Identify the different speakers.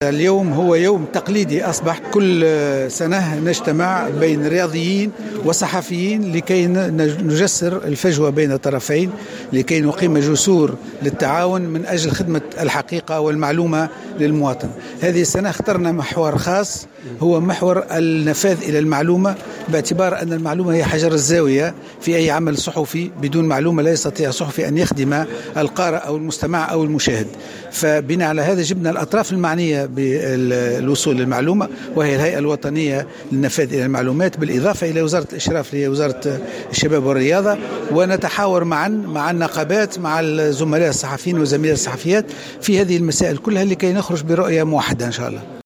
Speaker 1: اليوم هو يوم تقليدي أصبح، كل سنة نجتمع بين رياضيين وصحفيين لكي نجسر الفجوة بين الطرفين، لكي نقيم جسور للتعاون من أجل خدمة الحقيقة والمعلومة للمواطن. هذه السنة اخترنا محور خاص، هو محور النفاذ إلى المعلومة، باعتبار أن المعلومة هي حجر الزاوية في أي عمل صحفي. بدون معلومة لا يستطيع الصحفي أن يخدم القارئ أو المستمع أو المشاهد. فبناء على هذا جبنا الأطراف المعنية بالوصول للمعلومة، وهي الهيئة الوطنية للنفاذ إلى المعلومات، بالإضافة إلى وزارة الإشراف اللي هي وزارة الشباب والرياضة، ونتحاور معا مع النقابات، مع الزملاء الصحفيين وزميلات الصحفيات في هذه المسائل كلها لكي نخرج برؤية موحدة إن شاء الله.